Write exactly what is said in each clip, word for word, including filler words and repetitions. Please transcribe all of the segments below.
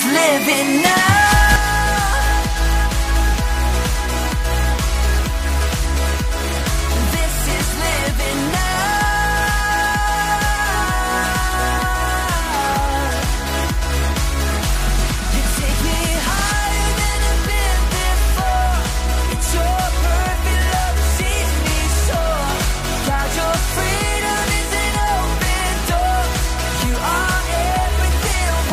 is living now. This is living now. You take me higher than I've been before. It's your perfect love that sees me soar. God, your freedom is an open door. You are everything I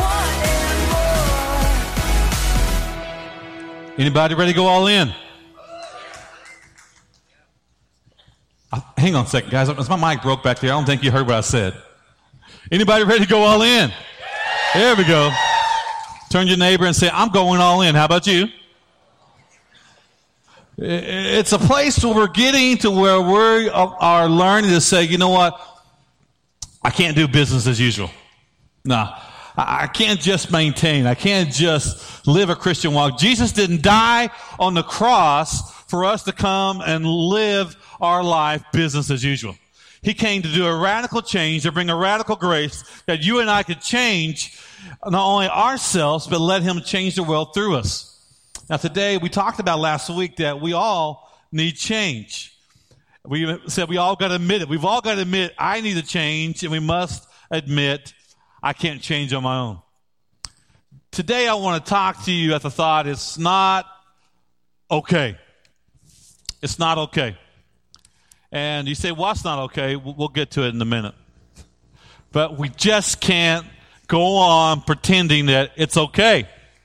want and more. Anybody ready to go all in? Uh, hang on a second, guys. My mic broke back there. I don't think you heard what I said. Anybody ready to go all in? There we go. Turn to your neighbor and say, I'm going all in. How about you? It's a place where we're getting to where we are learning to say, you know what? I can't do business as usual. No. I can't just maintain. I can't just live a Christian walk. Jesus didn't die on the cross for us to come and live our life business as usual. He came to do a radical change, to bring a radical grace that you and I could change not only ourselves, but let him change the world through us. Now today, we talked about last week that we all need change. We said we all got to admit it. We've all got to admit I need to change, and we must admit I can't change on my own. Today I want to talk to you at the thought it's not okay. It's not okay. And you say, well, it's not okay. We'll get to it in a minute. But we just can't go on pretending that it's okay.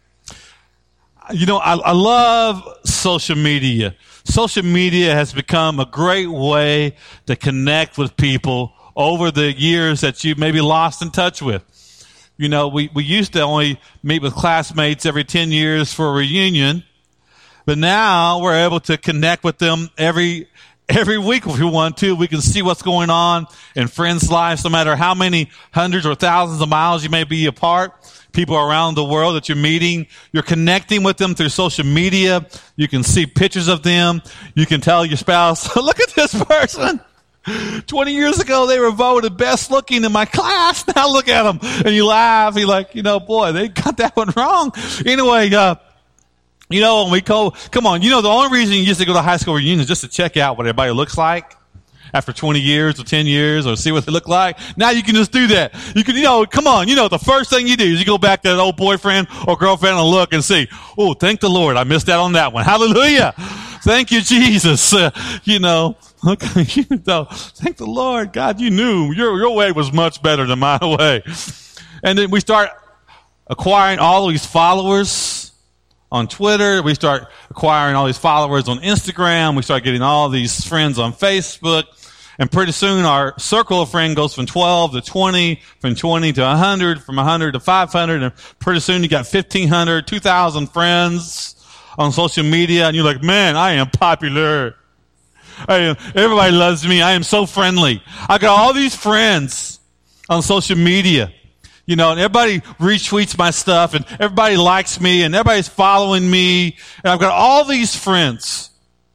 You know, I, I love social media. Social media has become a great way to connect with people over the years that you maybe lost in touch with. You know, we, we used to only meet with classmates every ten years for a reunion, but now we're able to connect with them every every week if we want to. We can see what's going on in friends' lives, no matter how many hundreds or thousands of miles you may be apart. People around the world that you're meeting, you're connecting with them through social media. You can see pictures of them. You can tell your spouse, look at this person. twenty years ago, they were voted best looking in my class. Now look at them. And you laugh. You're like, you know, boy, they got that one wrong. Anyway, uh, you know, when we go, come on, you know, the only reason you used to go to high school reunions is just to check out what everybody looks like after twenty years or ten years or see what they look like. Now you can just do that. You can, you know, come on, you know, the first thing you do is you go back to that old boyfriend or girlfriend and look and see, oh, thank the Lord, I missed out on that one. Hallelujah. Thank you, Jesus. Uh, you know, okay, you know, thank the Lord. God, you knew your, your way was much better than my way. And then we start acquiring all these followers on Twitter. We start acquiring all these followers on Instagram. We start getting all these friends on Facebook. And pretty soon our circle of friends goes from twelve to twenty, from twenty to one hundred, from one hundred to five hundred. And pretty soon you got fifteen hundred, two thousand friends on social media. And you're like, man, I am popular. I am, everybody loves me. I am so friendly. I got all these friends on social media. You know, and everybody retweets my stuff, and everybody likes me, and everybody's following me, and I've got all these friends.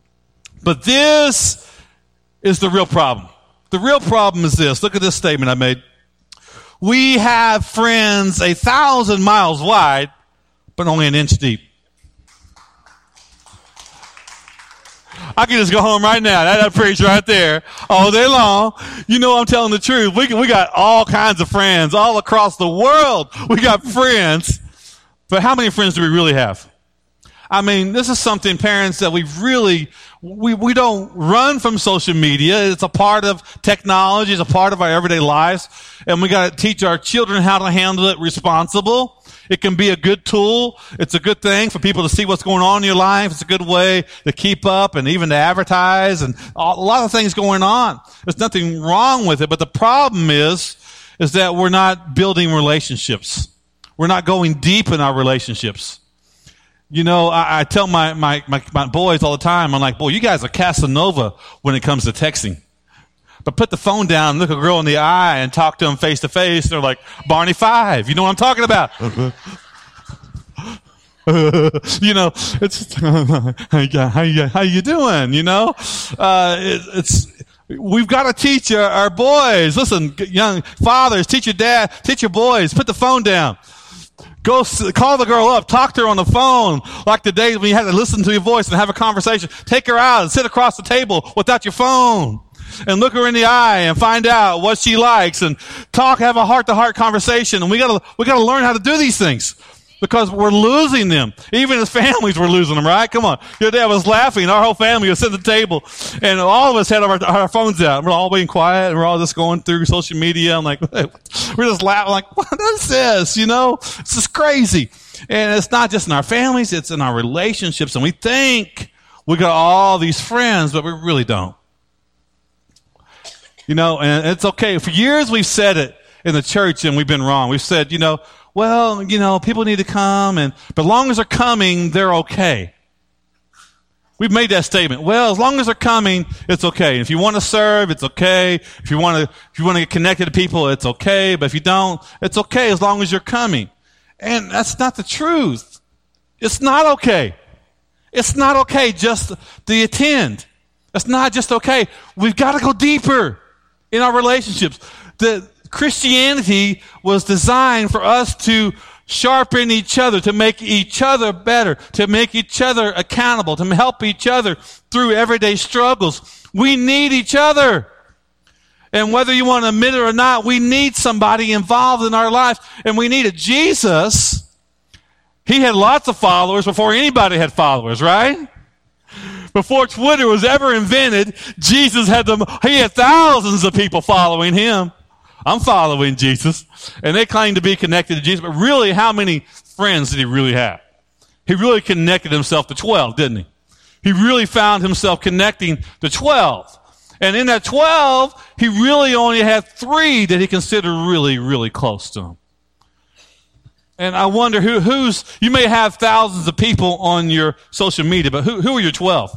But this is the real problem. The real problem is this. Look at this statement I made. We have friends a thousand miles wide, but only an inch deep. I can just go home right now. That preach right there all day long. You know I'm telling the truth. We we got all kinds of friends all across the world. We got friends. But how many friends do we really have? I mean, this is something, parents, that we really, we, we don't run from social media. It's a part of technology. It's a part of our everyday lives. And we got to teach our children how to handle it responsible. It can be a good tool. It's a good thing for people to see what's going on in your life. It's a good way to keep up and even to advertise and a lot of things going on. There's nothing wrong with it. But the problem is, is that we're not building relationships. We're not going deep in our relationships. You know, I, I tell my, my, my, my boys all the time, I'm like, boy, you guys are Casanova when it comes to texting. But put the phone down, look a girl in the eye, and talk to them face to face. They're like Barney Five. You know what I'm talking about? you know, it's how you, how you, how you doing? You know, uh, it, it's we've got to teach our, our boys. Listen, young fathers, teach your dad, teach your boys. Put the phone down. Go s- call the girl up, talk to her on the phone, like the days when you had to listen to your voice and have a conversation. Take her out and sit across the table without your phone and look her in the eye and find out what she likes and talk, have a heart-to-heart conversation. And we gotta, we gotta learn how to do these things because we're losing them. Even as families, we're losing them, right? Come on. The other day I was laughing. Our whole family was sitting at the table and all of us had our, our phones out. We're all being quiet and we're all just going through social media. I'm like, we're just laughing like, what is this? You know, it's just crazy. And it's not just in our families, it's in our relationships. And we think we got all these friends, but we really don't. You know, and it's okay. For years we've said it in the church and we've been wrong. We've said, you know, well, you know, people need to come, and but as long as they're coming, they're okay. We've made that statement. Well, as long as they're coming, it's okay. If you want to serve, it's okay. If you want to, if you want to get connected to people, it's okay. But if you don't, it's okay as long as you're coming. And that's not the truth. It's not okay. It's not okay just to attend. It's not just okay. We've got to go deeper in our relationships. The Christianity was designed for us to sharpen each other, to make each other better, to make each other accountable, to help each other through everyday struggles. We need each other. And whether you want to admit it or not, we need somebody involved in our lives. And we needed Jesus. He had lots of followers before anybody had followers, right? Before Twitter was ever invented, Jesus had them, he had thousands of people following him. I'm following Jesus. And they claim to be connected to Jesus. But really, how many friends did he really have? He really connected himself to twelve, didn't he? He really found himself connecting to twelve. And in that twelve, he really only had three that he considered really, really close to him. And I wonder who, who's, you may have thousands of people on your social media, but who, who are your twelve?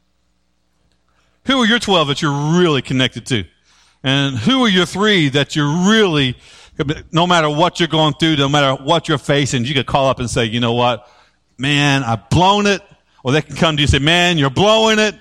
Who are your twelve that you're really connected to? And who are your three that you're really, no matter what you're going through, no matter what you're facing, you could call up and say, you know what, man, I've blown it. Or they can come to you and say, man, you're blowing it.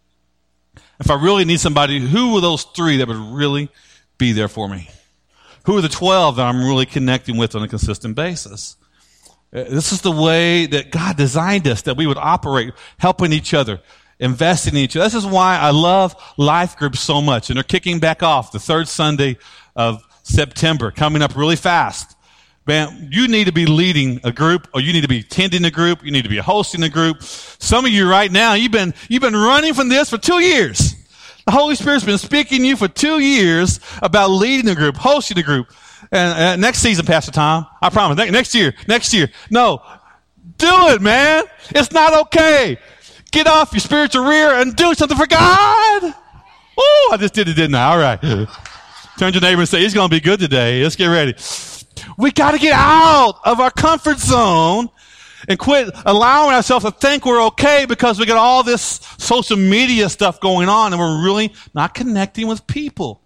If I really need somebody, who are those three that would really be there for me? Who are the twelve that I'm really connecting with on a consistent basis? This is the way that God designed us, that we would operate, helping each other, investing in each other. This is why I love life groups so much. And they're kicking back off the third Sunday of September, coming up really fast. Man, you need to be leading a group, or you need to be attending a group. You need to be hosting a group. Some of you right now, you've been, you've been running from this for two years. The Holy Spirit's been speaking to you for two years about leading a group, hosting a group. And uh, next season, Pastor Tom, I promise, ne- next year, next year. No, do it, man. It's not okay. Get off your spiritual rear and do something for God. Oh, I just did it, didn't I? All right. Turn to your neighbor and say, it's going to be good today. Let's get ready. We got to get out of our comfort zone and quit allowing ourselves to think we're okay because we got all this social media stuff going on and we're really not connecting with people.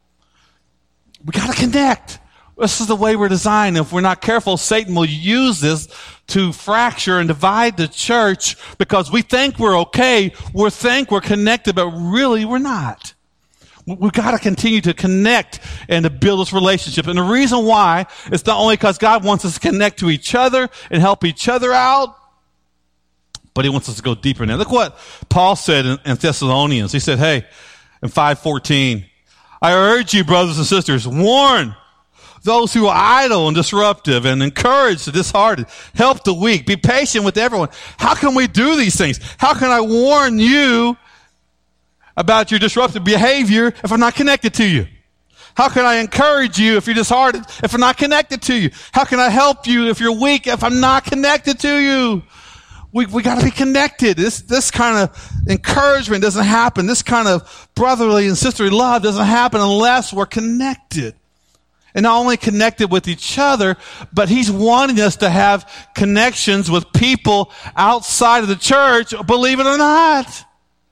We got to connect. This is the way we're designed. If we're not careful, Satan will use this to fracture and divide the church because we think we're okay. We think we're connected, but really we're not. We've got to continue to connect and to build this relationship. And the reason why is not only because God wants us to connect to each other and help each other out, but he wants us to go deeper now. Look what Paul said in, in Thessalonians. He said, hey, in five fourteen, I urge you, brothers and sisters, warn those who are idle and disruptive, and encourage the disheartened, help the weak, be patient with everyone. How can we do these things? How can I warn you about your disruptive behavior if I'm not connected to you? How can I encourage you if you're disheartened, if I'm not connected to you? How can I help you if you're weak, if I'm not connected to you? We we got to be connected. This this kind of encouragement doesn't happen. This kind of brotherly and sisterly love doesn't happen unless we're connected. And not only connected with each other, but he's wanting us to have connections with people outside of the church, believe it or not.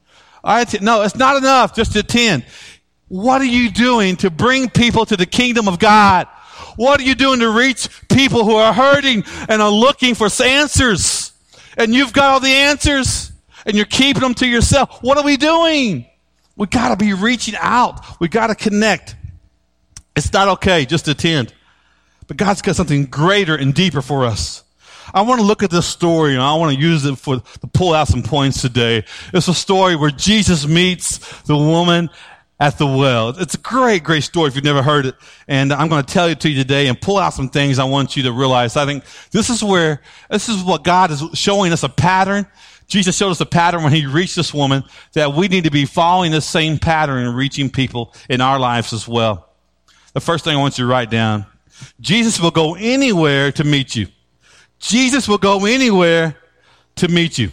I att- no, it's not enough just to attend. What are you doing to bring people to the kingdom of God? What are you doing to reach people who are hurting and are looking for answers? And you've got all the answers, and you're keeping them to yourself. What are we doing? We got to be reaching out. We got to connect. It's not okay just to attend. But God's got something greater and deeper for us. I want to look at this story, and I want to use it for to pull out some points today. It's a story where Jesus meets the woman at the well. It's a great, great story if you've never heard it. And I'm going to tell it to you today and pull out some things I want you to realize. I think this is where, this is what God is showing us a pattern. Jesus showed us a pattern when he reached this woman that we need to be following the same pattern and reaching people in our lives as well. The first thing I want you to write down, Jesus will go anywhere to meet you. Jesus will go anywhere to meet you.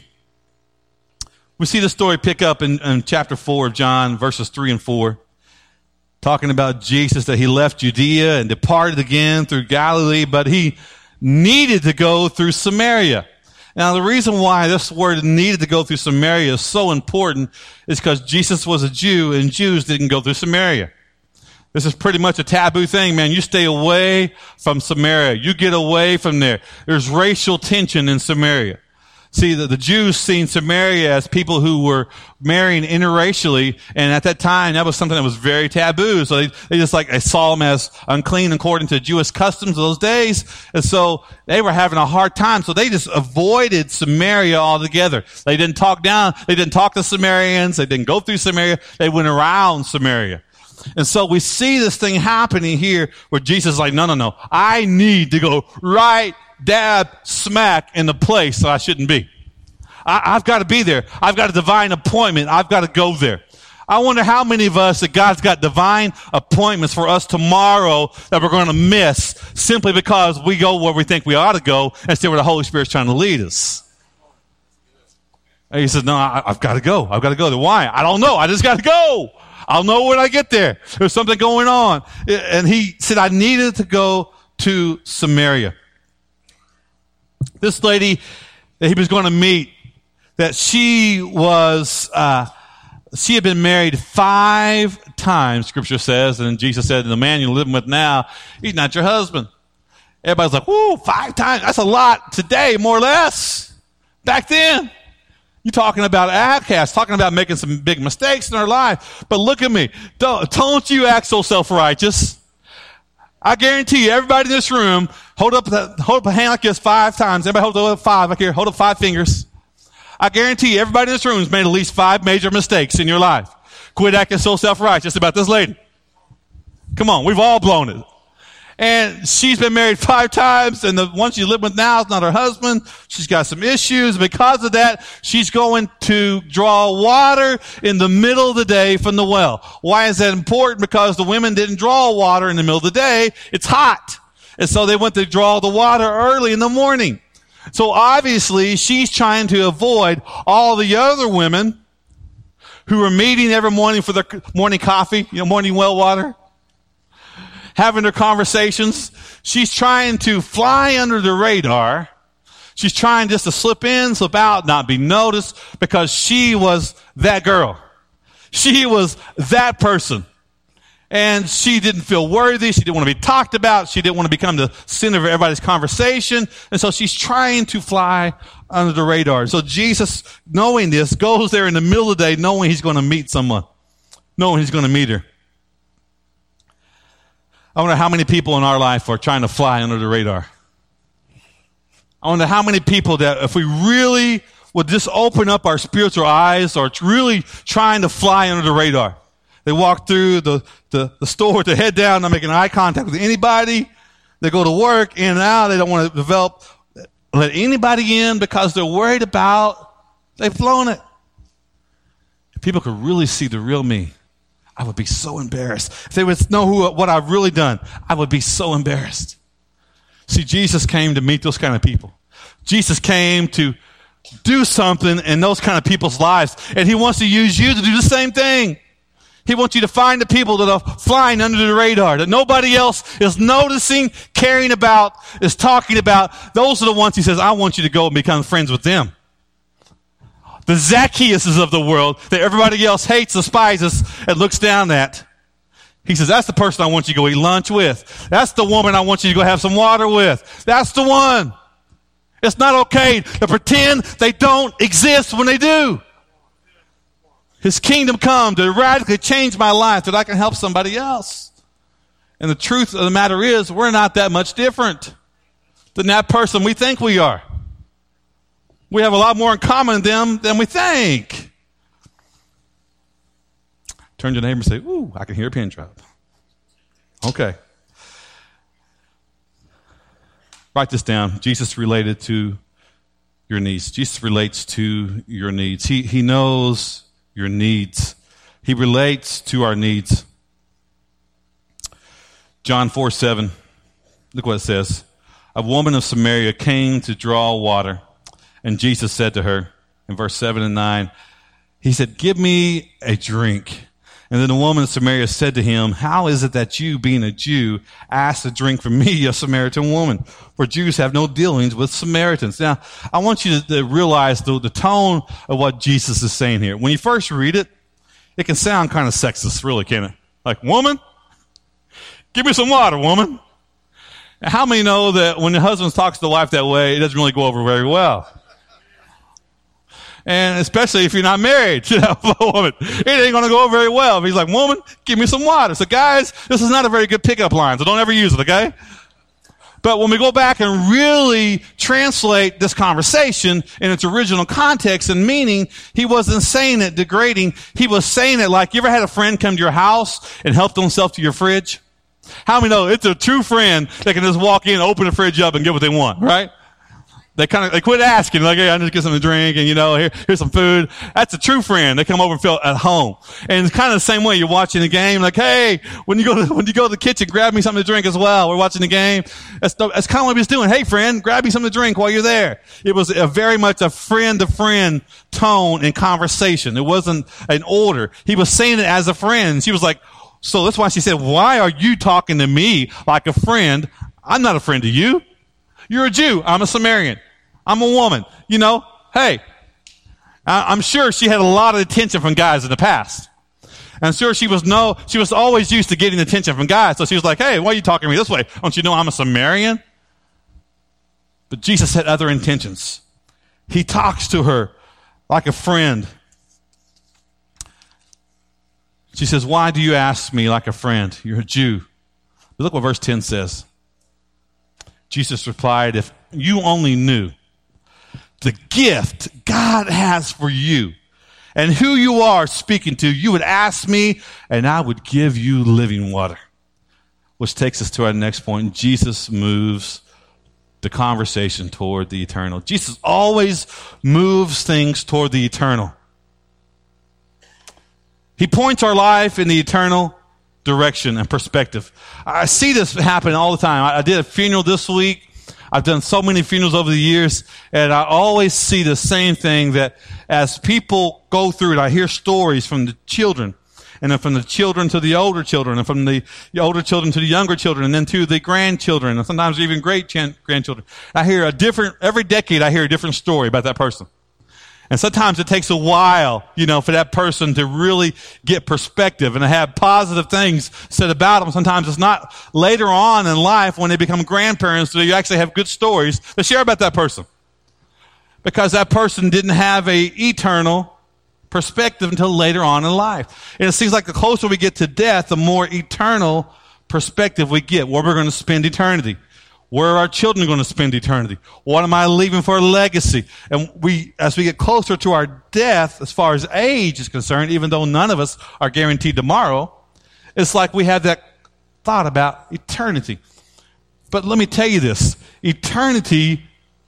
We see the story pick up in, in chapter four of John, verses three and four, talking about Jesus, that he left Judea and departed again through Galilee, but he needed to go through Samaria. Now, the reason why this word needed to go through Samaria is so important is because Jesus was a Jew, and Jews didn't go through Samaria. This is pretty much a taboo thing, man. You stay away from Samaria. You get away from there. There's racial tension in Samaria. See, the, the Jews seen Samaria as people who were marrying interracially, and at that time, that was something that was very taboo. So they, they just like, they saw them as unclean according to Jewish customs of those days. And so they were having a hard time. So they just avoided Samaria altogether. They didn't talk down. They didn't talk to Samaritans. They didn't go through Samaria. They went around Samaria. And so we see this thing happening here where Jesus is like, no, no, no. I need to go right dab smack in the place that I shouldn't be. I, I've got to be there. I've got a divine appointment. I've got to go there. I wonder how many of us that God's got divine appointments for us tomorrow that we're going to miss simply because we go where we think we ought to go instead of where the Holy Spirit's trying to lead us. And he says, no, I, I've got to go. I've got to go there. Why? I don't know. I just got to go. I'll know when I get there. There's something going on. And he said, I needed to go to Samaria. This lady that he was going to meet, that she was, uh, she had been married five times, Scripture says, and Jesus said, the man you're living with now, he's not your husband. Everybody's like, whoo, five times. That's a lot today, more or less. Back then. You're talking about outcasts, talking about making some big mistakes in our life. But look at me. Don't, don't you act so self-righteous. I guarantee you, everybody in this room, hold up, the, hold up a hand like this five times. Everybody hold up five. Like here, hold up five fingers. I guarantee you, everybody in this room has made at least five major mistakes in your life. Quit acting so self-righteous about this lady. Come on, we've all blown it. And she's been married five times, and the one she lives with now is not her husband. She's got some issues. Because of that, she's going to draw water in the middle of the day from the well. Why is that important? Because the women didn't draw water in the middle of the day. It's hot. And so they went to draw the water early in the morning. So obviously, she's trying to avoid all the other women who are meeting every morning for their morning coffee, you know, morning well water, having their conversations. She's trying to fly under the radar. She's trying just to slip in, slip out, not be noticed, because she was that girl. She was that person. And she didn't feel worthy. She didn't want to be talked about. She didn't want to become the center of everybody's conversation. And so she's trying to fly under the radar. So Jesus, knowing this, goes there in the middle of the day, knowing he's going to meet someone, knowing he's going to meet her. I wonder how many people in our life are trying to fly under the radar. I wonder how many people that if we really would just open up our spiritual eyes are really trying to fly under the radar. They walk through the, the, the store with their head down, not making eye contact with anybody. They go to work, in and out. They don't want to develop, let anybody in because they're worried about, they've blown it. If people could really see the real me, I would be so embarrassed. If they would know who, what I've really done, I would be so embarrassed. See, Jesus came to meet those kind of people. Jesus came to do something in those kind of people's lives, and he wants to use you to do the same thing. He wants you to find the people that are flying under the radar, that nobody else is noticing, caring about, is talking about. Those are the ones he says, I want you to go and become friends with them. The Zacchaeuses of the world that everybody else hates, despises, and looks down at. He says, that's the person I want you to go eat lunch with. That's the woman I want you to go have some water with. That's the one. It's not okay to pretend they don't exist when they do. His kingdom come to radically change my life that I can help somebody else. And the truth of the matter is, we're not that much different than that person we think we are. We have a lot more in common with them than we think. Turn to your neighbor and say, ooh, I can hear a pin drop. Okay. Write this down. Jesus related to your needs. Jesus relates to your needs. He, he knows your needs. He relates to our needs. John four seven. Look what it says. A woman of Samaria came to draw water, and Jesus said to her, in verse seven and nine, he said, give me a drink. And then the woman of Samaria said to him, how is it that you, being a Jew, ask a drink from me, a Samaritan woman? For Jews have no dealings with Samaritans. Now, I want you to, to realize the, the tone of what Jesus is saying here. When you first read it, it can sound kind of sexist, really, can it? Like, woman, give me some water, woman. And how many know that when the husband talks to the wife that way, it doesn't really go over very well? And especially if you're not married to that woman, it ain't going to go very well. If he's like, woman, give me some water. So guys, this is not a very good pickup line, so don't ever use it, okay? But when we go back and really translate this conversation in its original context and meaning, he wasn't saying it degrading. He was saying it like, you ever had a friend come to your house and help themselves to your fridge? How many know it's a true friend that can just walk in, open the fridge up, and get what they want, right? They kind of, they quit asking, like, hey, I need to get something to drink, and, you know, here, here's some food. That's a true friend. They come over and feel at home. And it's kind of the same way. You're watching a game, like, hey, when you go to, when you go to the kitchen, grab me something to drink as well. We're watching the game. That's, the, that's kind of what he was doing. Hey, friend, grab me something to drink while you're there. It was a very much a friend-to-friend tone in conversation. It wasn't an order. He was saying it as a friend. She was like, so that's why she said, why are you talking to me like a friend? I'm not a friend to you. You're a Jew. I'm a Samaritan. I'm a woman. You know, hey, I'm sure she had a lot of attention from guys in the past. I'm sure she was no, she was always used to getting attention from guys. So she was like, hey, why are you talking to me this way? Don't you know I'm a Samaritan? But Jesus had other intentions. He talks to her like a friend. She says, why do you ask me like a friend? You're a Jew. But look what verse ten says. Jesus replied, if you only knew the gift God has for you and who you are speaking to, you would ask me and I would give you living water. Which takes us to our next point. Jesus moves the conversation toward the eternal. Jesus always moves things toward the eternal. He points our life in the eternal direction and perspective. I see this happen all the time. I did a funeral this week. I've done so many funerals over the years, and I always see the same thing, that as people go through it, I hear stories from the children, and then from the children to the older children, and from the older children to the younger children, and then to the grandchildren, and sometimes even great-grandchildren. I hear a different, every decade I hear a different story about that person. And sometimes it takes a while, you know, for that person to really get perspective and to have positive things said about them. Sometimes it's not later on in life when they become grandparents that you actually have good stories to share about that person. Because that person didn't have a eternal perspective until later on in life. And it seems like the closer we get to death, the more eternal perspective we get, where we're going to spend eternity. Where are our children going to spend eternity? What am I leaving for a legacy? And we, as we get closer to our death, as far as age is concerned, even though none of us are guaranteed tomorrow, it's like we have that thought about eternity. But let me tell you this, eternity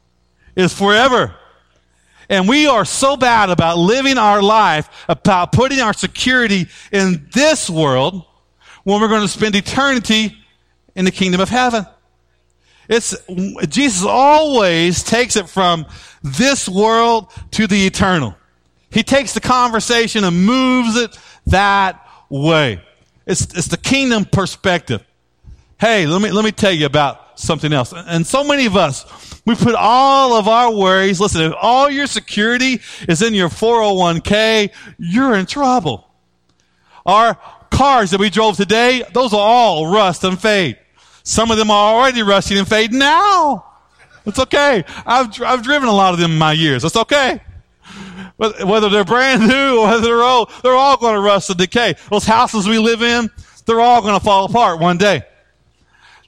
is forever. And we are so bad about living our life, about putting our security in this world, when we're going to spend eternity in the kingdom of heaven. It's, Jesus always takes it from this world to the eternal. He takes the conversation and moves it that way. It's, it's the kingdom perspective. Hey, let me, let me tell you about something else. And so many of us, we put all of our worries, listen, if all your security is in your four oh one k, you're in trouble. Our cars that we drove today, those are all rust and fade. Some of them are already rusting and fading now. It's okay. I've I've driven a lot of them in my years. It's okay. Whether they're brand new or whether they're old, they're all going to rust and decay. Those houses we live in, they're all going to fall apart one day.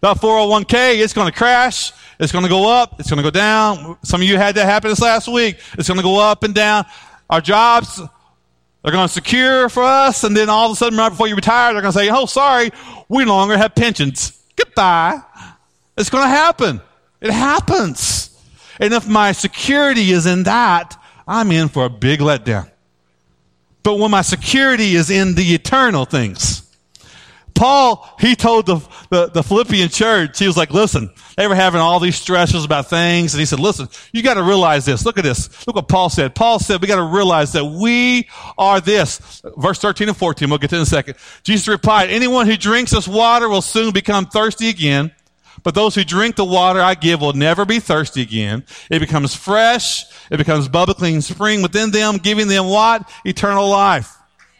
That four oh one k, it's going to crash. It's going to go up. It's going to go down. Some of you had that happen this last week. It's going to go up and down. Our jobs are going to secure for us, and then all of a sudden, right before you retire, they're going to say, oh, sorry, we no longer have pensions. Goodbye. It's going to happen. It happens. And if my security is in that, I'm in for a big letdown. But when my security is in the eternal things, Paul, he told the, the, the Philippian church, he was like, listen, they were having all these stresses about things. And he said, listen, you got to realize this. Look at this. Look what Paul said. Paul said, we got to realize that we are this. Verse thirteen and fourteen, we'll get to in a second. Jesus replied, anyone who drinks this water will soon become thirsty again. But those who drink the water I give will never be thirsty again. It becomes fresh. It becomes bubbling spring within them, giving them what? Eternal life.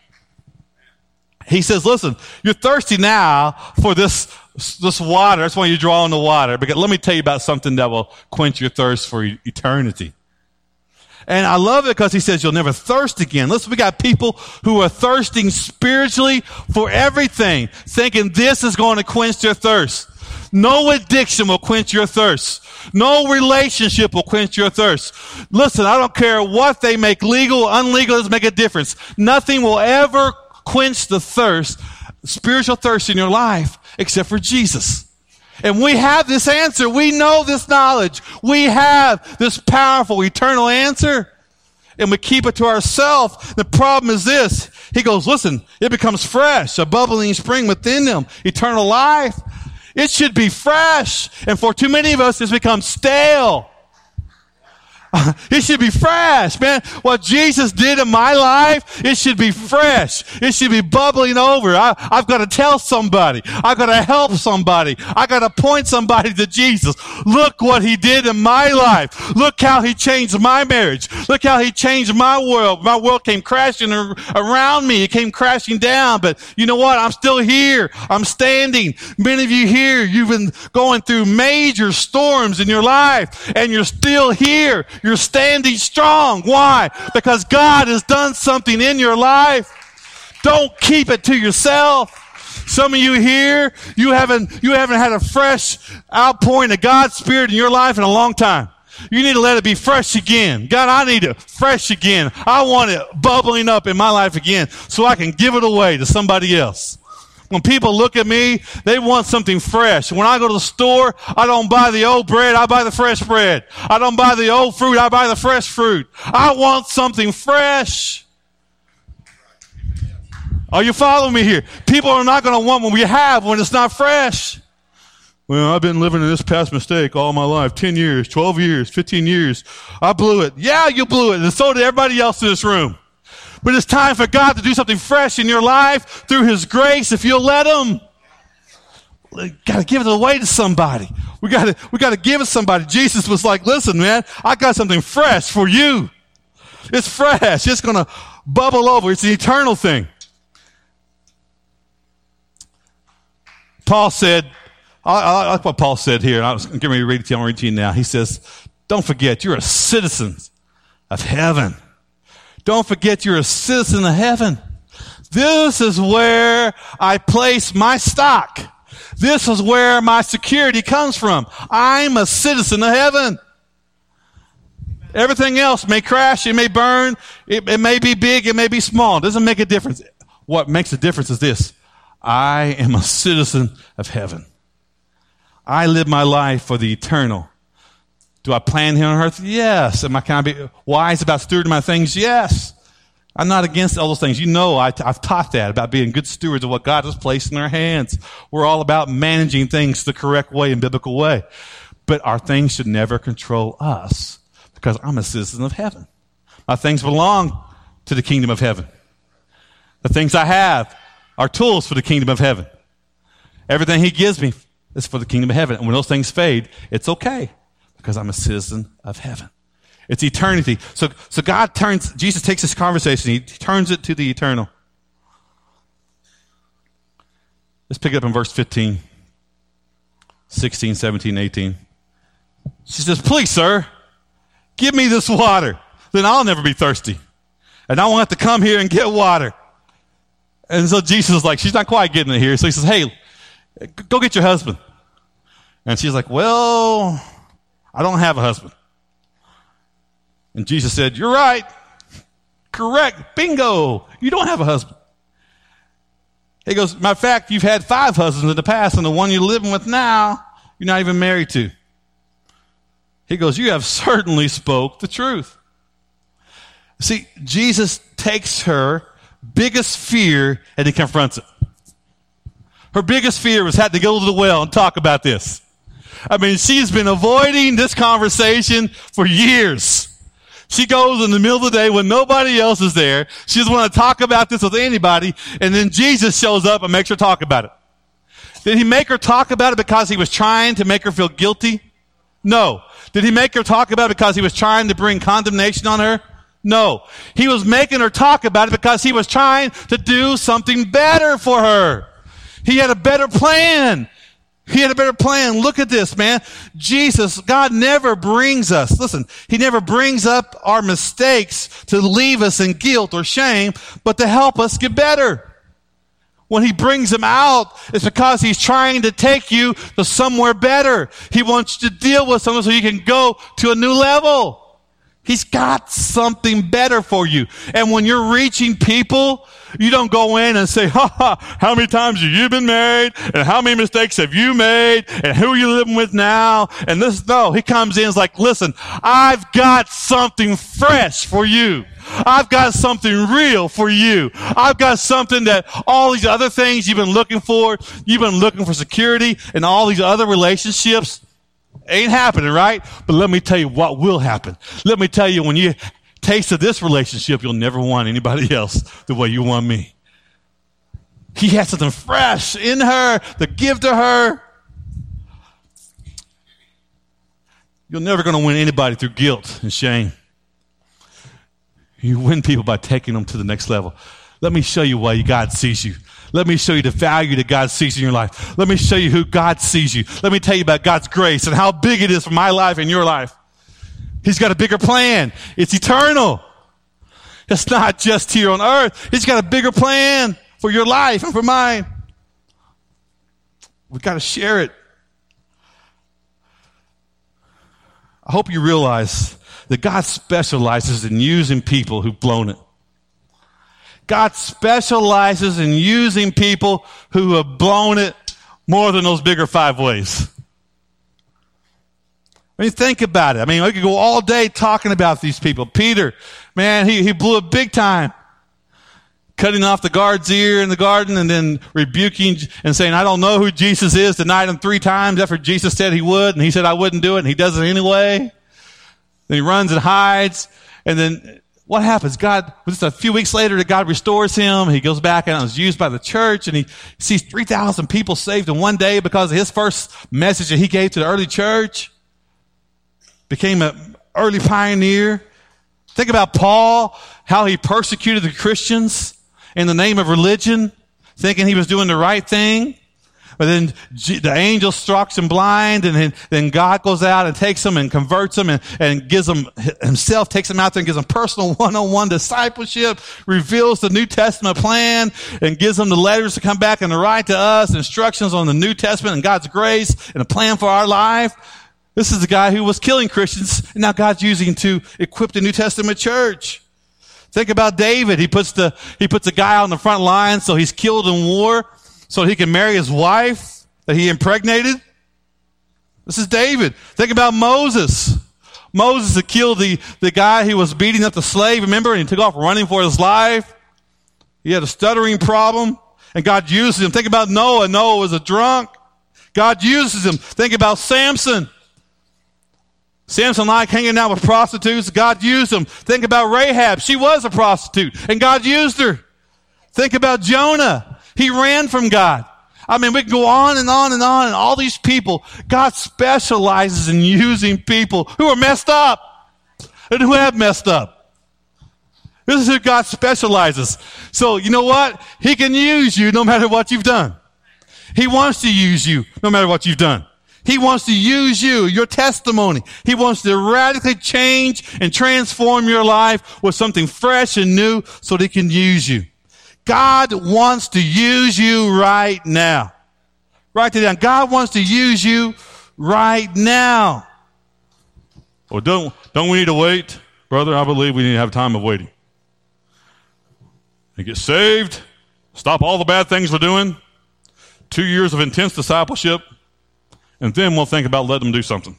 He says, listen, you're thirsty now for this, this water. That's why you draw on the water. Because let me tell you about something that will quench your thirst for eternity. And I love it because he says you'll never thirst again. Listen, we got people who are thirsting spiritually for everything, thinking this is going to quench their thirst. No addiction will quench your thirst. No relationship will quench your thirst. Listen, I don't care what they make legal, unlegal, it doesn't make a difference. Nothing will ever quench the thirst, spiritual thirst in your life, except for Jesus. And we have this answer. We know this knowledge. We have this powerful, eternal answer. And we keep it to ourselves. The problem is this. He goes, listen, it becomes fresh, a bubbling spring within them, eternal life. It should be fresh. And for too many of us, it's become stale. It should be fresh, man. What Jesus did in my life, it should be fresh. It should be bubbling over. I, I've got to tell somebody. I've got to help somebody. I've got to point somebody to Jesus. Look what he did in my life. Look how he changed my marriage. Look how he changed my world. My world came crashing ar- around me. It came crashing down. But you know what? I'm still here. I'm standing. Many of you here, you've been going through major storms in your life, and you're still here. You're standing strong. Why? Because God has done something in your life. Don't keep it to yourself. Some of you here, you haven't, you haven't had a fresh outpouring of God's Spirit in your life in a long time. You need to let it be fresh again. God, I need it fresh again. I want it bubbling up in my life again so I can give it away to somebody else. When people look at me, they want something fresh. When I go to the store, I don't buy the old bread, I buy the fresh bread. I don't buy the old fruit, I buy the fresh fruit. I want something fresh. Are you following me here? People are not going to want what we have when it's not fresh. Well, I've been living in this past mistake all my life. ten years, twelve years, fifteen years. I blew it. Yeah, you blew it. And so did everybody else in this room. But it's time for God to do something fresh in your life through his grace if you'll let him. We got to give it away to somebody. We got to, we got to give it to somebody. Jesus was like, listen, man, I got something fresh for you. It's fresh. It's going to bubble over. It's an eternal thing. Paul said, I, I like what Paul said here. I was getting ready to read it to you. I'm reading to you now. He says, don't forget, you're a citizen of heaven. Don't forget you're a citizen of heaven. This is where I place my stock. This is where my security comes from. I'm a citizen of heaven. Everything else may crash, it may burn, it, it may be big, it may be small. It doesn't make a difference. What makes a difference is this. I am a citizen of heaven. I live my life for the eternal. Do I plan here on earth? Yes. Am I, can I be wise about stewarding my things? Yes. I'm not against all those things. You know, I, I've taught that about being good stewards of what God has placed in our hands. We're all about managing things the correct way and biblical way. But our things should never control us because I'm a citizen of heaven. My things belong to the kingdom of heaven. The things I have are tools for the kingdom of heaven. Everything he gives me is for the kingdom of heaven. And when those things fade, it's okay. Because I'm a citizen of heaven. It's eternity. So, so God turns, Jesus takes this conversation, he turns it to the eternal. Let's pick it up in verse fifteen, sixteen, seventeen, eighteen. She says, please, sir, give me this water. Then I'll never be thirsty. And I won't have to come here and get water. And so Jesus is like, she's not quite getting it here. So he says, hey, go get your husband. And she's like, well, I don't have a husband. And Jesus said, you're right. Correct. Bingo. You don't have a husband. He goes, matter of fact, you've had five husbands in the past, and the one you're living with now, you're not even married to. He goes, you have certainly spoke the truth. See, Jesus takes her biggest fear and he confronts it. Her biggest fear was had to go to the well and talk about this. I mean, she's been avoiding this conversation for years. She goes in the middle of the day when nobody else is there. She doesn't want to talk about this with anybody. And then Jesus shows up and makes her talk about it. Did he make her talk about it because he was trying to make her feel guilty? No. Did he make her talk about it because he was trying to bring condemnation on her? No. He was making her talk about it because he was trying to do something better for her. He had a better plan. He had a better plan. Look at this, man. Jesus, God never brings us, listen, he never brings up our mistakes to leave us in guilt or shame, but to help us get better. When he brings them out, it's because he's trying to take you to somewhere better. He wants you to deal with something so you can go to a new level. He's got something better for you. And when you're reaching people, you don't go in and say, ha ha, how many times have you been married? And how many mistakes have you made? And who are you living with now? And this, no, he comes in and is like, listen, I've got something fresh for you. I've got something real for you. I've got something that all these other things you've been looking for, you've been looking for security and all these other relationships ain't happening, right? But let me tell you what will happen. Let me tell you, when you taste of this relationship, you'll never want anybody else the way you want me. He has something fresh in her to give to her. You're never going to win anybody through guilt and shame. You win people by taking them to the next level. Let me show you why God sees you. Let me show you the value that God sees in your life. Let me show you who God sees you. Let me tell you about God's grace and how big it is for my life and your life. He's got a bigger plan. It's eternal. It's not just here on earth. He's got a bigger plan for your life and for mine. We've got to share it. I hope you realize that God specializes in using people who've blown it. God specializes in using people who have blown it more than those bigger five ways. I mean, think about it. I mean, we could go all day talking about these people. Peter, man, he, he blew it big time. Cutting off the guard's ear in the garden and then rebuking and saying, I don't know who Jesus is, denied him three times after Jesus said he would. And he said, I wouldn't do it. And he does it anyway. Then he runs and hides. And then what happens? God, just a few weeks later, God restores him. He goes back and is used by the church, and he sees three thousand people saved in one day because of his first message that he gave to the early church. Became an early pioneer. Think about Paul, how he persecuted the Christians in the name of religion, thinking he was doing the right thing. But then the angel strikes him blind, and then God goes out and takes him and converts him and, and gives him himself, takes him out there and gives him personal one-on-one discipleship, reveals the New Testament plan, and gives them the letters to come back and to write to us, instructions on the New Testament and God's grace and a plan for our life. This is the guy who was killing Christians, and now God's using him to equip the New Testament church. Think about David. He puts the, he puts a guy out on the front line, so he's killed in war, so he can marry his wife that he impregnated. This is David. Think about Moses. Moses had killed the, the guy who was beating up the slave, remember? And he took off running for his life. He had a stuttering problem, and God uses him. Think about Noah. Noah was a drunk. God uses him. Think about Samson. Samson liked hanging out with prostitutes. God used him. Think about Rahab. She was a prostitute, and God used her. Think about Jonah. He ran from God. I mean, we can go on and on and on, and all these people, God specializes in using people who are messed up and who have messed up. This is who God specializes. So, you know what? He can use you no matter what you've done. He wants to use you no matter what you've done. He wants to use you, your testimony. He wants to radically change and transform your life with something fresh and new so that he can use you. God wants to use you right now. Write it down. God wants to use you right now. Well, don't, don't we need to wait? Brother, I believe we need to have time of waiting. And get saved, stop all the bad things we're doing, two years of intense discipleship, and then we'll think about letting them do something.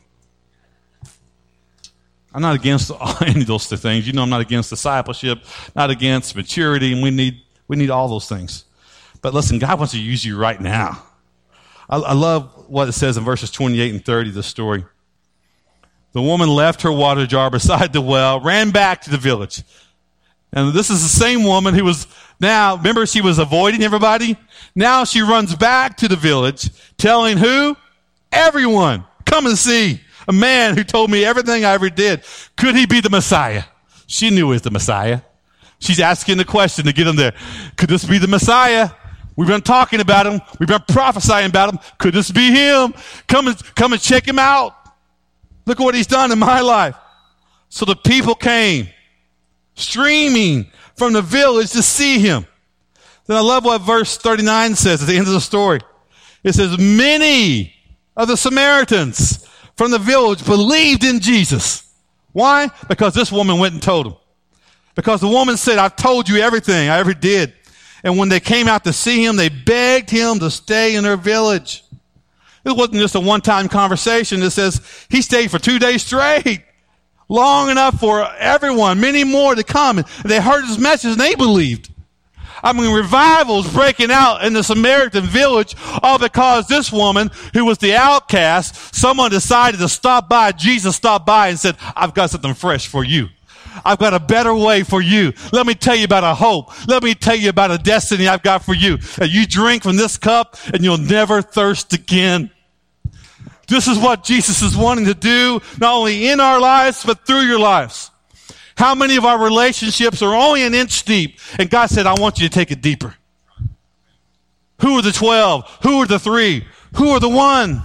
I'm not against any of those things. You know I'm not against discipleship, not against maturity, and we need we need all those things. But listen, God wants to use you right now. I, I love what it says in verses twenty-eight and thirty of the story. The woman left her water jar beside the well, ran back to the village. And this is the same woman who was now, remember she was avoiding everybody? Now she runs back to the village, telling who? Everyone, come and see a man who told me everything I ever did. Could he be the Messiah? She knew he was the Messiah. She's asking the question to get him there. Could this be the Messiah? We've been talking about him. We've been prophesying about him. Could this be him? Come and, come and check him out. Look at what he's done in my life. So the people came streaming from the village to see him. Then I love what verse thirty-nine says at the end of the story. It says, many of the Samaritans from the village believed in Jesus. Why? Because this woman went and told him. Because the woman said, I've told you everything I ever did. And when they came out to see him, they begged him to stay in their village. It wasn't just a one-time conversation. It says he stayed for two days straight. Long enough for everyone, many more to come. And they heard his message and they believed. I mean, revivals breaking out in the Samaritan village, all because this woman, who was the outcast, someone decided to stop by. Jesus stopped by and said, I've got something fresh for you. I've got a better way for you. Let me tell you about a hope. Let me tell you about a destiny I've got for you. And you drink from this cup and you'll never thirst again. This is what Jesus is wanting to do, not only in our lives, but through your lives. How many of our relationships are only an inch deep? And God said, I want you to take it deeper. Who are the twelve? Who are the three? Who are the one?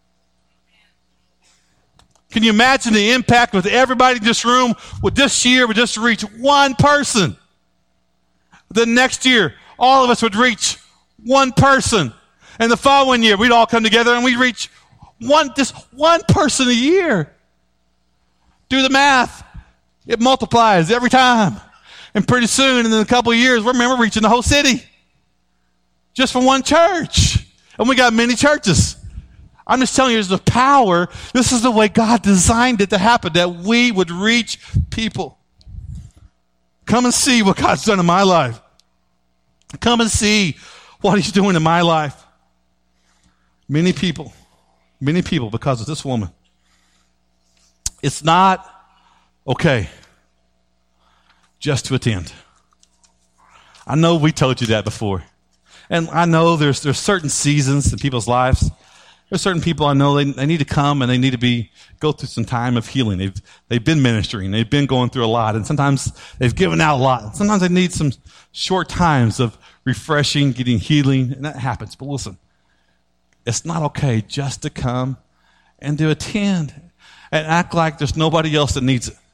Can you imagine the impact with everybody in this room? With this year, we just reach one person. The next year, all of us would reach one person. And the following year, we'd all come together and we'd reach one, just one person a year. Do the math. It multiplies every time. And pretty soon, in a couple of years, we remember reaching the whole city. Just from one church. And we got many churches. I'm just telling you, there's the power. This is the way God designed it to happen, that we would reach people. Come and see what God's done in my life. Come and see what he's doing in my life. Many people, many people, because of this woman. It's not okay just to attend. I know we told you that before. And I know there's there's certain seasons in people's lives. There's certain people I know, they, they need to come and they need to be go through some time of healing. They've they've been ministering. They've been going through a lot. And sometimes they've given out a lot. Sometimes they need some short times of refreshing, getting healing, and that happens. But listen, it's not okay just to come and to attend and act like there's nobody else that needs it.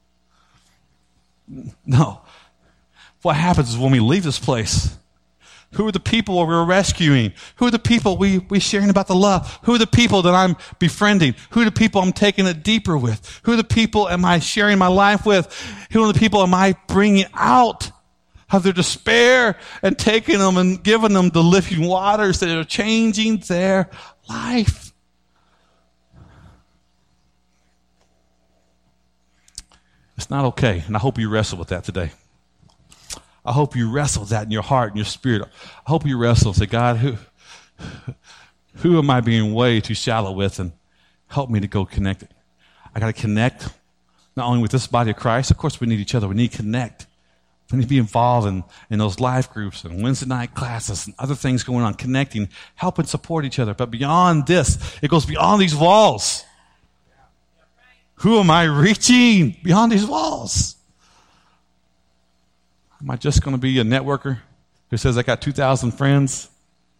No. What happens is when we leave this place, who are the people we're rescuing? Who are the people we, we sharing about the love? Who are the people that I'm befriending? Who are the people I'm taking it deeper with? Who are the people am I sharing my life with? Who are the people am I bringing out of their despair and taking them and giving them the living waters that are changing their life? It's not okay, and I hope you wrestle with that today. I hope you wrestle with that in your heart and your spirit. I hope you wrestle and say, God, who, who am I being way too shallow with? And help me to go connect it. I got to connect not only with this body of Christ. Of course, we need each other. We need to connect. We need to be involved in, in those life groups and Wednesday night classes and other things going on, connecting, help and support each other. But beyond this, it goes beyond these walls. Who am I reaching beyond these walls? Am I just going to be a networker who says I got two thousand friends?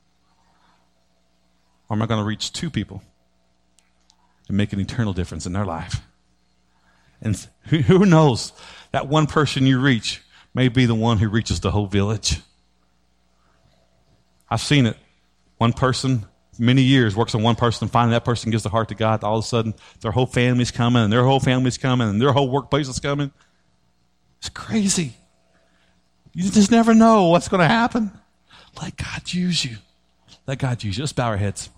Or am I going to reach two people and make an eternal difference in their life? And who knows, that one person you reach may be the one who reaches the whole village. I've seen it. One person many years, works on one person, and finally that person gives their heart to God. All of a sudden, their whole family's coming, and their whole family's coming, and their whole workplace is coming. It's crazy. You just never know what's going to happen. Let God use you. Let God use you. Let's bow our heads.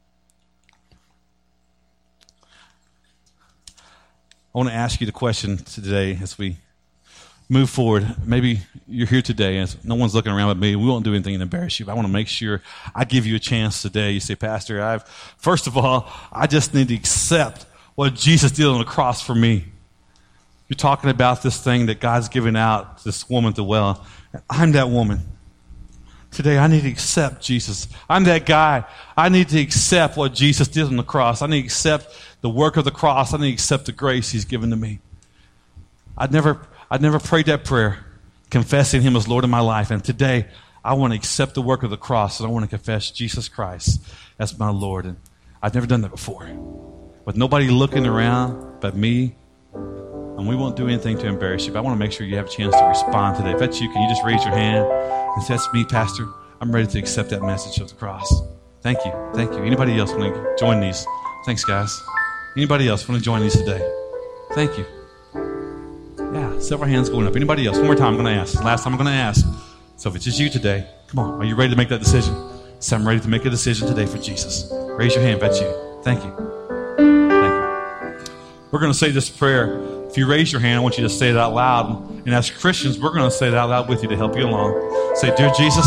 I want to ask you the question today as we move forward. Maybe you're here today and no one's looking around with me. We won't do anything to embarrass you, but I want to make sure I give you a chance today. You say, Pastor, I've, first of all, I just need to accept what Jesus did on the cross for me. You're talking about this thing that God's given out to this woman at the well. I'm that woman. Today, I need to accept Jesus. I'm that guy. I need to accept what Jesus did on the cross. I need to accept the work of the cross. I need to accept the grace he's given to me. I'd never, I'd never prayed that prayer, confessing him as Lord of my life. And today, I want to accept the work of the cross, and I want to confess Jesus Christ as my Lord. And I've never done that before. With nobody looking around but me. And we won't do anything to embarrass you, but I want to make sure you have a chance to respond today. If that's you, can you just raise your hand and say, that's me, Pastor. I'm ready to accept that message of the cross. Thank you. Thank you. Anybody else want to join these? Thanks, guys. Anybody else want to join these today? Thank you. Yeah, several hands going up. Anybody else? One more time I'm going to ask. Last time I'm going to ask. So if it's just you today, come on. Are you ready to make that decision? Say, I'm ready to make a decision today for Jesus. Raise your hand if that's you. Thank you. Thank you. We're going to say this prayer. If you raise your hand, I want you to say it out loud. And as Christians, we're going to say it out loud with you to help you along. Say, Dear Jesus,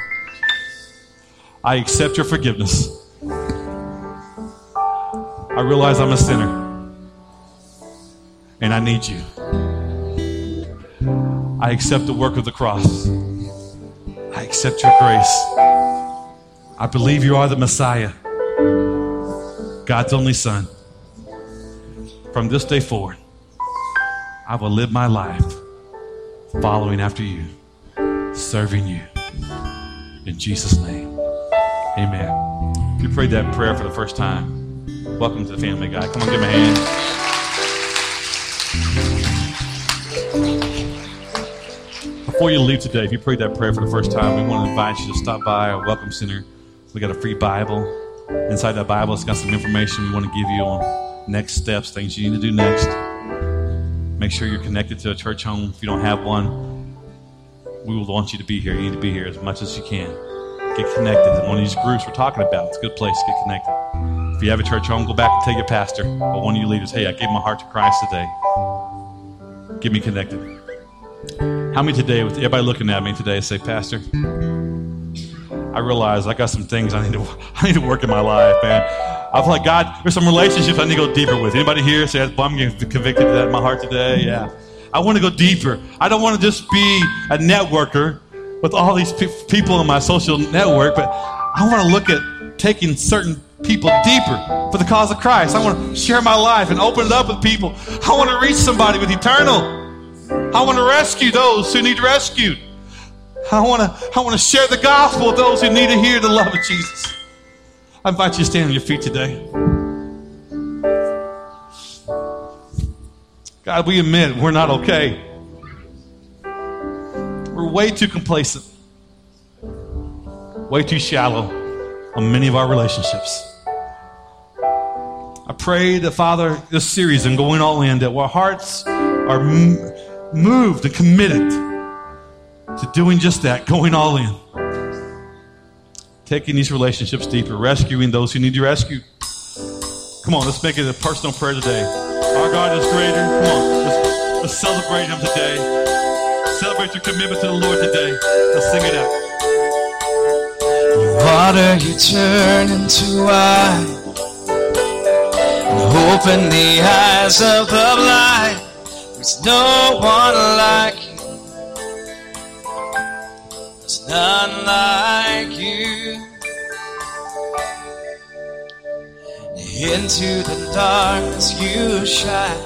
I accept your forgiveness. I realize I'm a sinner. And I need you. I accept the work of the cross. I accept your grace. I believe you are the Messiah, God's only Son. From this day forward, I will live my life following after you, serving you. In Jesus' name, amen. If you prayed that prayer for the first time, welcome to the family, guy. Come on, give him a hand. Before you leave today, if you prayed that prayer for the first time, we want to invite you to stop by our Welcome Center. We got a free Bible. Inside that Bible, it's got some information we want to give you on next steps, things you need to do next. Make sure you're connected to a church home. If you don't have one, we will want you to be here. You need to be here as much as you can. Get connected to one of these groups we're talking about. It's a good place to get connected. If you have a church home, go back and tell your pastor or one of you leaders, hey, I gave my heart to Christ today. Get me connected. How many today, with everybody looking at me today, say, Pastor, I realize I got some things I need to I need to work in my life, man. I feel like, God, there's some relationships I need to go deeper with. Anybody here say, I'm getting convicted of that in my heart today? Yeah. I want to go deeper. I don't want to just be a networker with all these pe- people in my social network, but I want to look at taking certain people deeper for the cause of Christ. I want to share my life and open it up with people. I want to reach somebody with eternal. I want to rescue those who need rescued. I want to I want to share the gospel with those who need to hear the love of Jesus. I invite you to stand on your feet today. God, we admit we're not okay. We're way too complacent, way too shallow on many of our relationships. I pray that, Father, this series and going all in, that our hearts are m- moved and committed to doing just that, going all in. Taking these relationships deeper, rescuing those who need to be rescued. Come on, let's make it a personal prayer today. Our God is greater. Come on, let's, let's celebrate Him today. Celebrate your commitment to the Lord today. Let's sing it out. Water you turn into wine, and open the eyes of the blind. There's no one like you. There's none like you. Into the darkness you shine.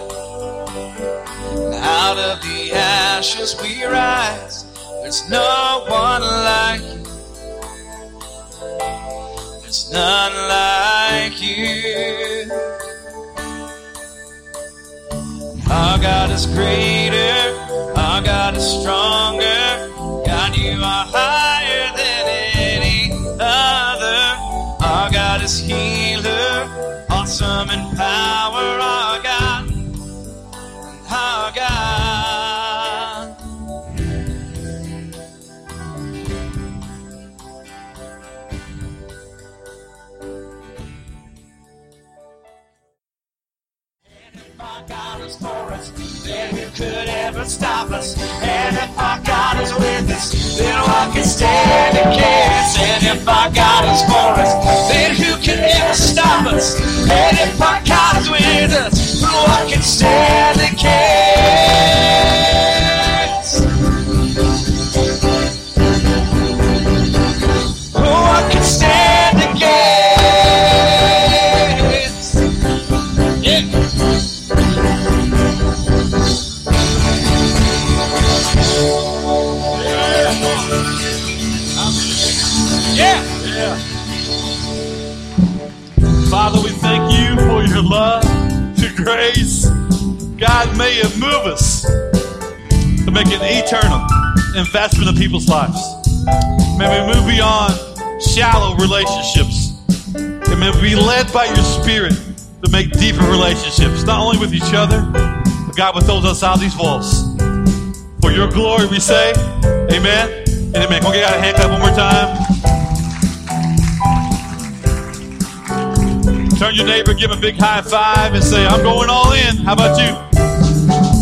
Out of the ashes we rise. There's no one like you. There's none like you. Our God is greater. Our God is stronger. God, you are higher than any other. Our God is Our God is for us, then who could ever stop us? And if our God is with us, then what can stand against? And if our God is for us, then who can ever stop us? And if our God is with us, what can stand against? What can stand against? Yeah. Yeah. Yeah. Father, we thank you for your love, your grace. God, may it move us to make an eternal investment in people's lives. May we move beyond shallow relationships. And may we be led by your Spirit to make deeper relationships, not only with each other, but God, with those outside these walls. For your glory, we say, amen and amen. Can we get a hand clap one more time? Turn your neighbor, give him a big high five, and say, I'm going all in. How about you?